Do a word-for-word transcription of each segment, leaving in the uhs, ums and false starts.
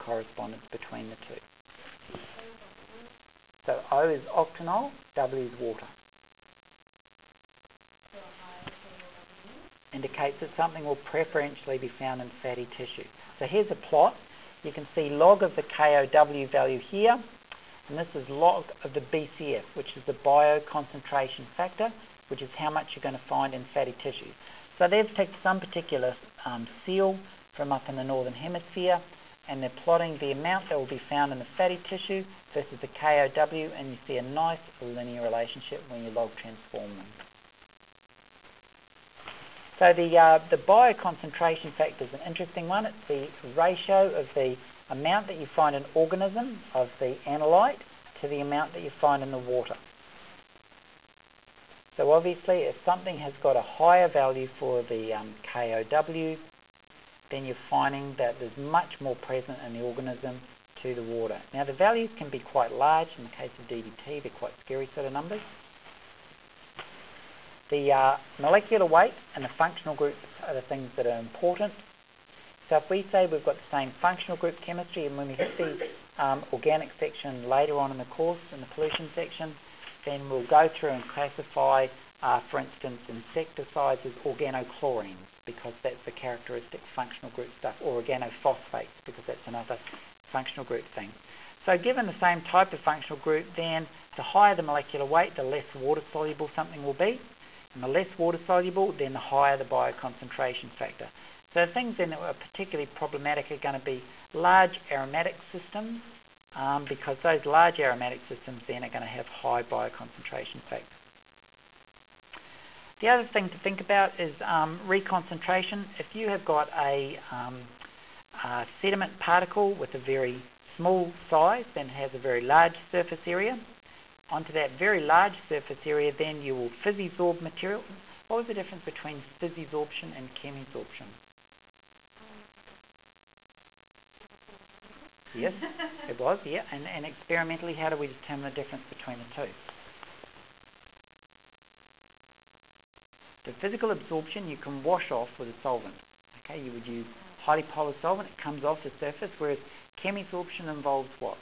correspondence between the two. So O is octanol, W is water. Indicates that something will preferentially be found in fatty tissue. So here's a plot. You can see log of the K O W value here, and this is log of the B C F, which is the bioconcentration factor, which is how much you're going to find in fatty tissue. So they've taken some particular um, seal from up in the northern hemisphere, and they're plotting the amount that will be found in the fatty tissue versus the K O W, and you see a nice linear relationship when you log transform them. So the, uh, the bioconcentration factor is an interesting one. It's the ratio of the amount that you find in organism of the analyte to the amount that you find in the water. So obviously if something has got a higher value for the um, K O W, then you're finding that there's much more present in the organism to the water. Now the values can be quite large. In the case of D D T, they're quite scary sort of numbers. The uh, molecular weight and the functional groups are the things that are important. So if we say we've got the same functional group chemistry, and when we hit the um, organic section later on in the course, in the pollution section, then we'll go through and classify, uh, for instance, insecticides as organochlorines, because that's the characteristic functional group stuff, or organophosphates, because that's another functional group thing. So given the same type of functional group, then the higher the molecular weight, the less water-soluble something will be. And the less water-soluble, then the higher the bioconcentration factor. So the things then that are particularly problematic are going to be large aromatic systems, um, because those large aromatic systems then are going to have high bioconcentration factors. The other thing to think about is um, reconcentration. If you have got a, um, a sediment particle with a very small size, then has a very large surface area, onto that very large surface area, then you will physisorb material. What was the difference between physisorption and chemisorption? Yes, it was, yeah. And, and experimentally, how do we determine the difference between the two? The physical absorption you can wash off with a solvent. Okay, you would use highly polar solvent, it comes off the surface, whereas chemisorption involves what?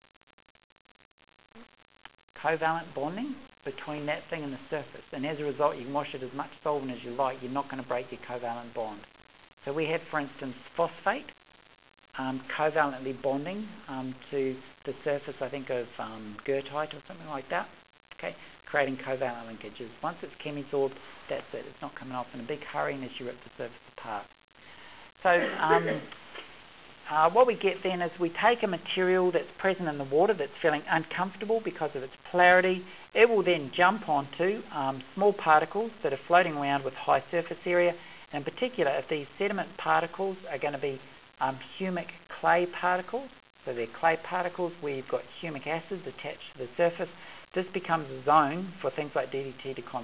Covalent bonding between that thing and the surface, and as a result you can wash it as much solvent as you like, you're not going to break your covalent bond. So we have, for instance, phosphate um, covalently bonding um, to the surface, I think, of um, goethite or something like that, okay, creating covalent linkages. Once it's chemisorbed, that's it. It's not coming off in a big hurry unless you rip the surface apart. So um, Uh, what we get then is we take a material that's present in the water that's feeling uncomfortable because of its polarity. It will then jump onto um, small particles that are floating around with high surface area. And in particular, if these sediment particles are going to be um, humic clay particles, so they're clay particles where you've got humic acids attached to the surface, this becomes a zone for things like D D T to con